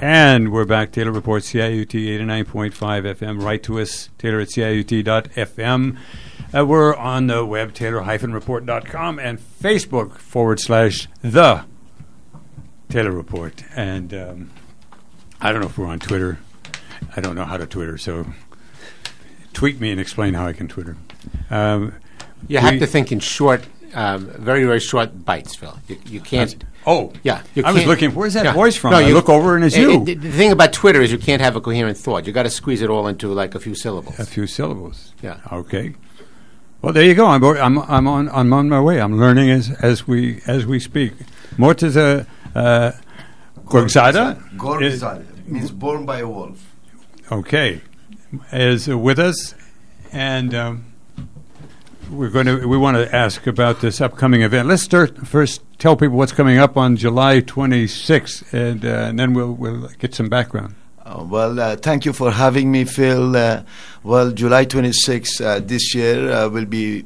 And we're back. Taylor Report, CIUT 89.5 FM. Write to us, Taylor at CIUT.fm. We're on the web, Taylor-report.com, and Facebook /The Taylor Report. And I don't know if we're on Twitter. I don't know how to Twitter, so tweet me and explain how I can Twitter. You have to think in short, very, very short bites, Phil. You can't... Yeah. I was looking, where's that voice from? I look over and it's you. The thing about Twitter is you can't have a coherent thought. You got to squeeze it all into like a few syllables. A few syllables. Yeah. Okay. Well, there you go. I'm on my way. I'm learning as we speak. Morteza Gorgzada. Gorgzada means born by a wolf. Okay, is with us, and we want to ask about this upcoming event. Let's first tell people what's coming up on July 26th, and then we'll get some background. Thank you for having me, Phil. July 26th this year will be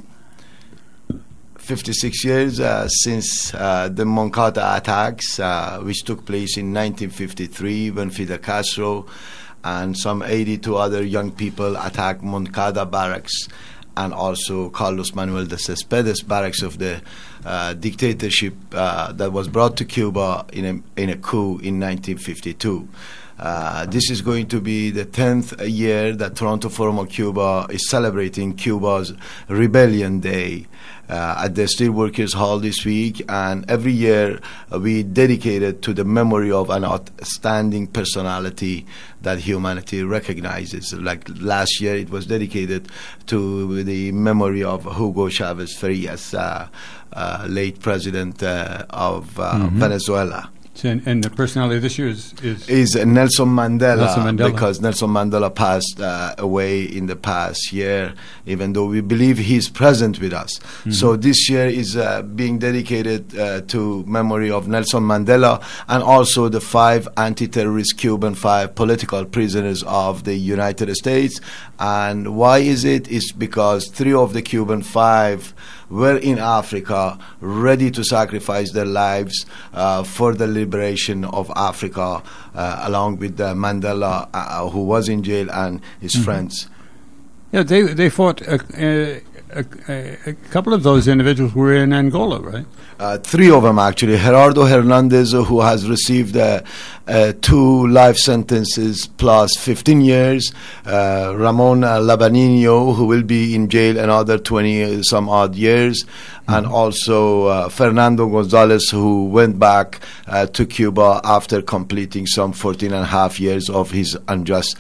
56 years since the Moncada attacks, which took place in 1953 when Fidel Castro and some 82 other young people attacked Moncada barracks and also Carlos Manuel de Cespedes barracks of the dictatorship that was brought to Cuba in a coup in 1952. This is going to be the 10th year that Toronto Forum of Cuba is celebrating Cuba's Rebellion Day at the Steelworkers Hall this week, and every year we dedicate it to the memory of an outstanding personality that humanity recognizes. Like last year, it was dedicated to the memory of Hugo Chavez Farias, late president of Venezuela. And the personality this year is Nelson Mandela, because Nelson Mandela passed away in the past year, even though we believe he's present with us. So this year is being dedicated to memory of Nelson Mandela and also the 5 anti-terrorist Cuban 5 political prisoners of the United States. And why is it? It's because 3 of the Cuban 5 were in Africa, ready to sacrifice their lives for the liberation of Africa, along with Mandela, who was in jail, and his friends. Yeah, they fought. A couple of those individuals were in Angola, right? 3 of them, actually. Gerardo Hernandez, who has received 2 life sentences plus 15 years. Ramon Labanino, who will be in jail another 20-some odd years. And also Fernando Gonzalez, who went back to Cuba after completing some 14 and a half years of his unjust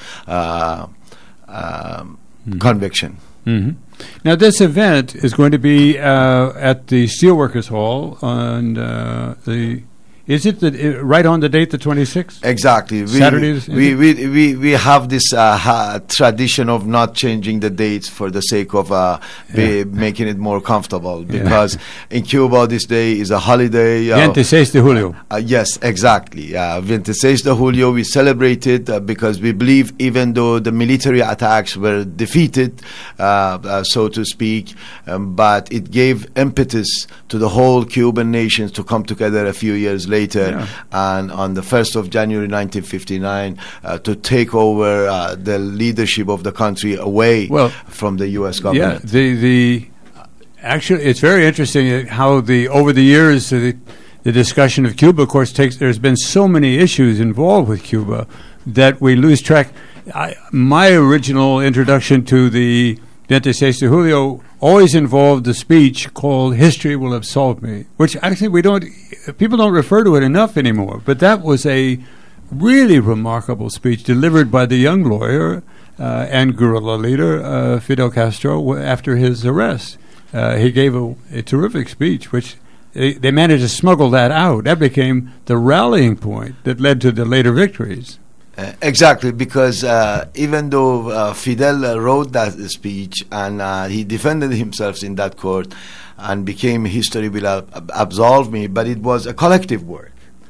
conviction. Now, this event is going to be at the Steelworkers Hall on is it right on the date, the 26th? Exactly. Saturdays? We have this tradition of not changing the dates for the sake of making it more comfortable, because in Cuba this day is a holiday. 26 de Julio. Yes, exactly. 26 de Julio, we celebrate it because we believe even though the military attacks were defeated, so to speak, but it gave impetus to the whole Cuban nations to come together a few years later, and on the 1st of January 1959 to take over the leadership of the country away from the U.S. government. Yeah, actually, it's very interesting how over the years the discussion of Cuba, of course, there's been so many issues involved with Cuba that we lose track. My original introduction to the 26 de Julio always involved the speech called "History Will Absolve Me," which actually people don't refer to it enough anymore. But that was a really remarkable speech delivered by the young lawyer and guerrilla leader Fidel Castro after his arrest. He gave a terrific speech, which they managed to smuggle that out. That became the rallying point that led to the later victories. Exactly, because even though Fidel wrote that speech and he defended himself in that court and became "History Will Absolve Me," but it was a collective work.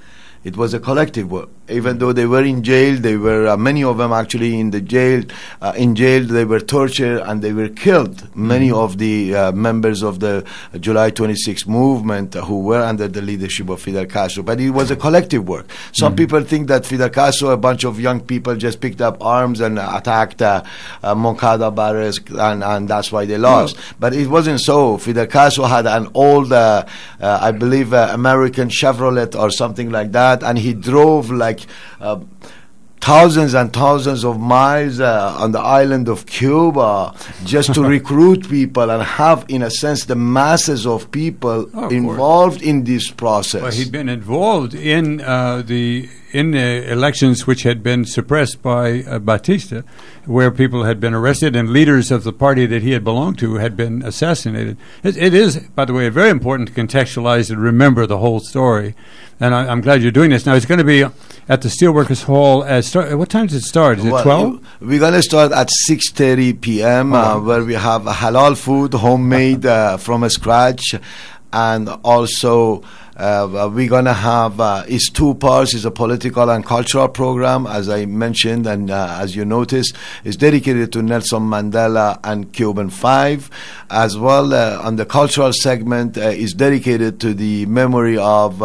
It was a collective work. Even though they were in jail, they were many of them actually in the jail. In jail, they were tortured and they were killed. Many of the members of the July 26 movement who were under the leadership of Fidel Castro. But it was a collective work. Some people think that Fidel Castro, a bunch of young people, just picked up arms and attacked Moncada barracks, and that's why they lost. But it wasn't so. Fidel Castro had an old, I believe, American Chevrolet or something like that, and he drove like thousands and thousands of miles on the island of Cuba just to recruit people and have, in a sense, the masses of people involved in this process. Well, he'd been involved in the elections which had been suppressed by Batista, where people had been arrested and leaders of the party that he had belonged to had been assassinated. It is, by the way, very important to contextualize and remember the whole story. And I'm glad you're doing this. Now, it's going to be at the Steelworkers Hall. What time does it start? Is it 12? We're going to start at 6:30 p.m., where we have halal food, homemade from scratch. And also, we're going to have, it's two parts. It's a political and cultural program, as I mentioned, and as you noticed, it's dedicated to Nelson Mandela and Cuban 5. As well, on the cultural segment, is dedicated to the memory of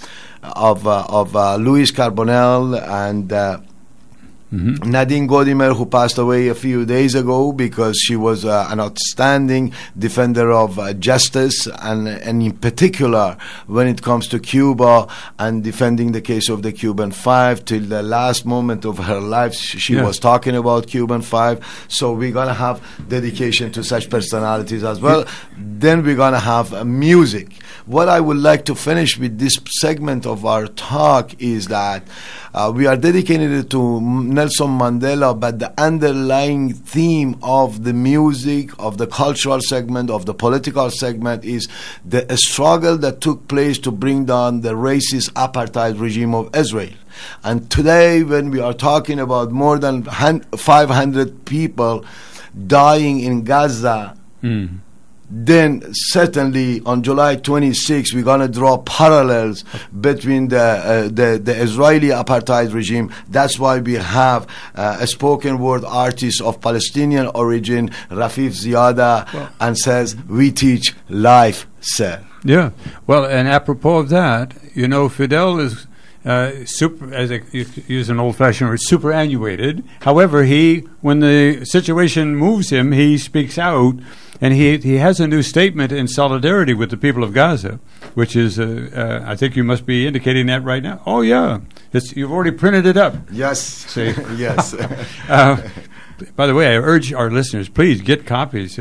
Luis Carbonell and Nadine Gordimer, who passed away a few days ago, because she was an outstanding defender of justice, and in particular when it comes to Cuba and defending the case of the Cuban 5 till the last moment of her life. She was talking about Cuban 5. So we're going to have dedication to such personalities as well. Then we're going to have music. What I would like to finish with this segment of our talk is that we are dedicated it to Nelson Mandela, but the underlying theme of the music, of the cultural segment, of the political segment is the struggle that took place to bring down the racist apartheid regime of Israel. And today, when we are talking about more than 500 people dying in Gaza, then certainly on July 26, we're going to draw parallels between the Israeli apartheid regime. That's why we have a spoken word artist of Palestinian origin, Rafif Ziada, and says, "We teach life, sir." Yeah. Well, and apropos of that, you know, Fidel is as I use an old-fashioned word, superannuated. However, when the situation moves him, he speaks out. And he has a new statement in solidarity with the people of Gaza, which is, I think you must be indicating that right now. Oh, yeah. You've already printed it up. Yes. See? Yes. By the way, I urge our listeners, please get copies.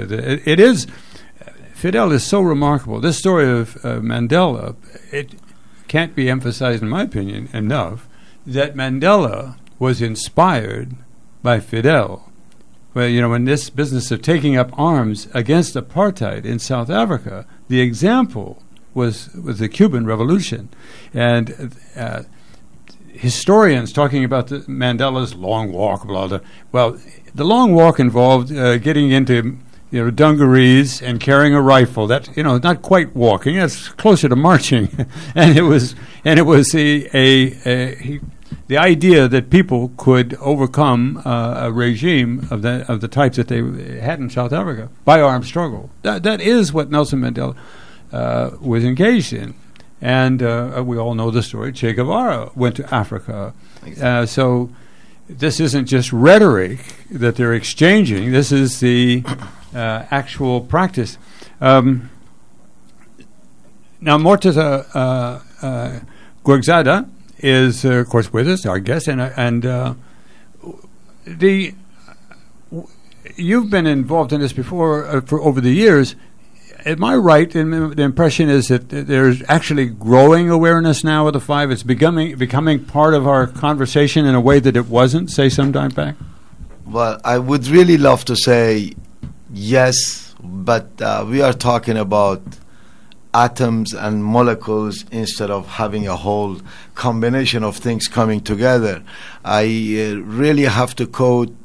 Fidel is so remarkable. This story of Mandela, it can't be emphasized, in my opinion, enough, that Mandela was inspired by Fidel. Well, you know, in this business of taking up arms against apartheid in South Africa, the example was the Cuban Revolution. And historians talking about Mandela's long walk, blah, blah. Well, the long walk involved getting into, dungarees and carrying a rifle. That, not quite walking. That's closer to marching. and it was the idea that people could overcome a regime of the type that they had in South Africa by armed struggle. That is what Nelson Mandela was engaged in. And we all know the story. Che Guevara went to Africa. Exactly. So this isn't just rhetoric that they're exchanging. This is the actual practice. Now, Mortaza Gorgzada is, of course, with us, our guest, and you've been involved in this before for over the years. Am I right in the impression is that there's actually growing awareness now of the 5? It's becoming part of our conversation in a way that it wasn't, say, some time back? Well, I would really love to say yes, but we are talking about atoms and molecules instead of having a whole combination of things coming together. I really have to quote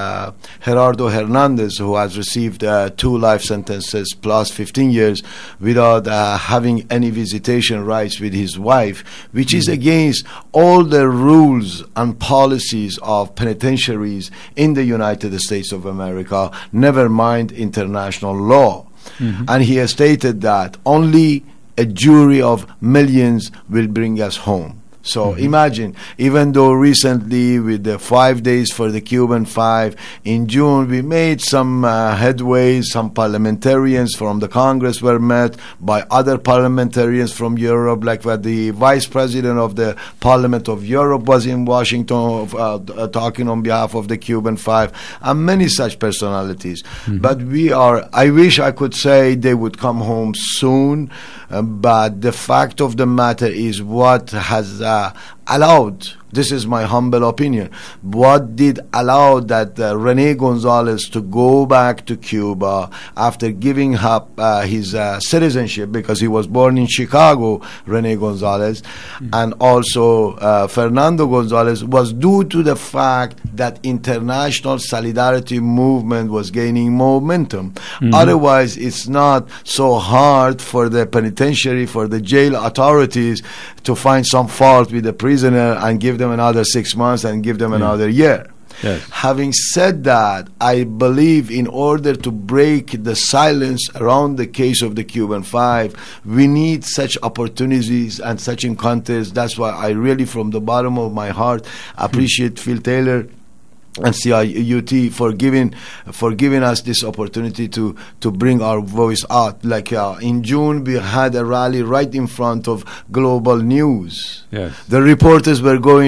Gerardo Hernandez, who has received 2 life sentences plus 15 years without having any visitation rights with his wife, which is against all the rules and policies of penitentiaries in the United States of America, never mind international law. And he has stated that only a jury of millions will bring us home. So imagine, even though recently with the 5 days for the Cuban 5, in June we made some headway, some parliamentarians from the Congress were met by other parliamentarians from Europe, like the Vice President of the Parliament of Europe was in Washington talking on behalf of the Cuban 5, and many such personalities. But I wish I could say they would come home soon, but the fact of the matter is what has allowed, this is my humble opinion, what did allow that René González to go back to Cuba after giving up his citizenship, because he was born in Chicago, René González, and also Fernando González, was due to the fact that international solidarity movement was gaining momentum. Otherwise, it's not so hard for the penitentiary, for the jail authorities to find some fault with the prisoner and give them another 6 months and give them another year. Yes. Having said that, I believe in order to break the silence around the case of the Cuban 5, we need such opportunities and such encounters. That's why I really, from the bottom of my heart, appreciate Phil Taylor and CIUT for giving us this opportunity to bring our voice out. Like in June, we had a rally right in front of Global News. Yes. The reporters were going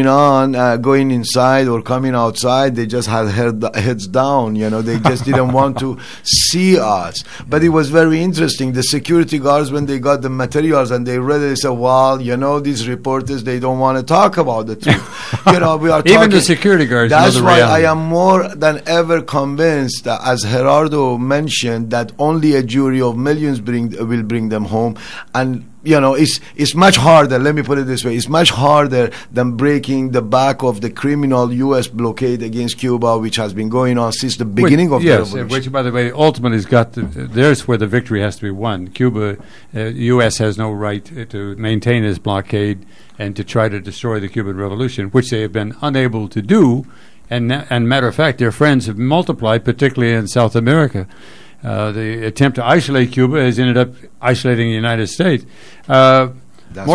inside or coming outside. They just had heads down. They just didn't want to see us. But it was very interesting. The security guards, when they got the materials and they read it, they said, "Well, these reporters, they don't want to talk about the truth." We are talking. Even the security guards. That's why I am more than ever convinced that, as Gerardo mentioned, that only a jury of millions will bring them home. And it's much harder, let me put it this way, it's much harder than breaking the back of the criminal U.S. blockade against Cuba, which has been going on since the beginning of the revolution. Which, by the way, ultimately has got there's where the victory has to be won. Cuba, U.S. has no right to maintain its blockade and to try to destroy the Cuban Revolution, which they have been unable to do. And matter of fact, their friends have multiplied, particularly in South America. The attempt to isolate Cuba has ended up isolating the United States. That's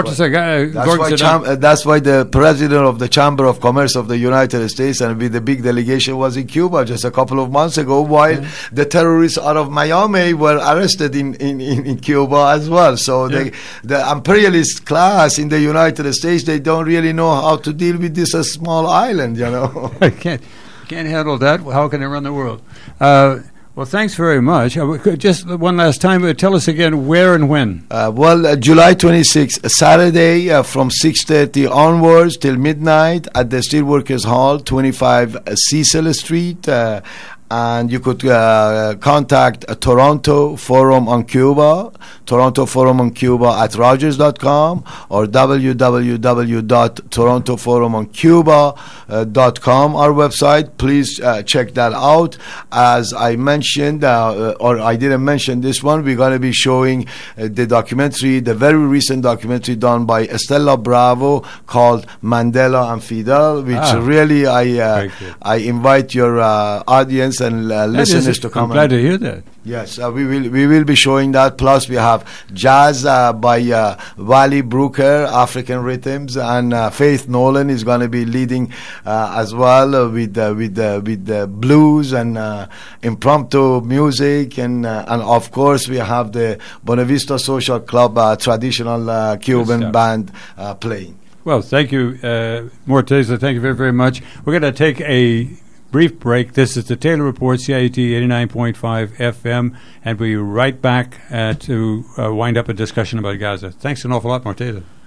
why the president of the Chamber of Commerce of the United States and with the big delegation was in Cuba just a couple of months ago, while the terrorists out of Miami were arrested in Cuba as well. So the imperialist class in the United States, they don't really know how to deal with this small island, Can't handle that. How can they run the world? Well, thanks very much. Just one last time, tell us again where and when. July 26th, Saturday, from 6:30 onwards till midnight at the Steelworkers Hall, 25 Cecil Street. And you could contact Toronto Forum on Cuba at Rogers.com or www.torontoforumoncuba.com, our website. Please check that out. As I mentioned, or I didn't mention this one, we're going to be showing the documentary, the very recent documentary done by Estela Bravo called Mandela and Fidel, which really I invite your audience and listeners to come. I'm glad to hear that. Yes, we will be showing that. Plus, we have jazz by Wally Brooker, African Rhythms, and Faith Nolan is going to be leading as well with the blues and impromptu music, and of course we have the Bonavista Social Club traditional Cuban band playing. Well, thank you, Morteza. Thank you very, very much. We're going to take a brief break. This is the Taylor Report, CIUT 89.5 FM, and we'll be right back to wind up a discussion about Gaza. Thanks an awful lot, Morteza.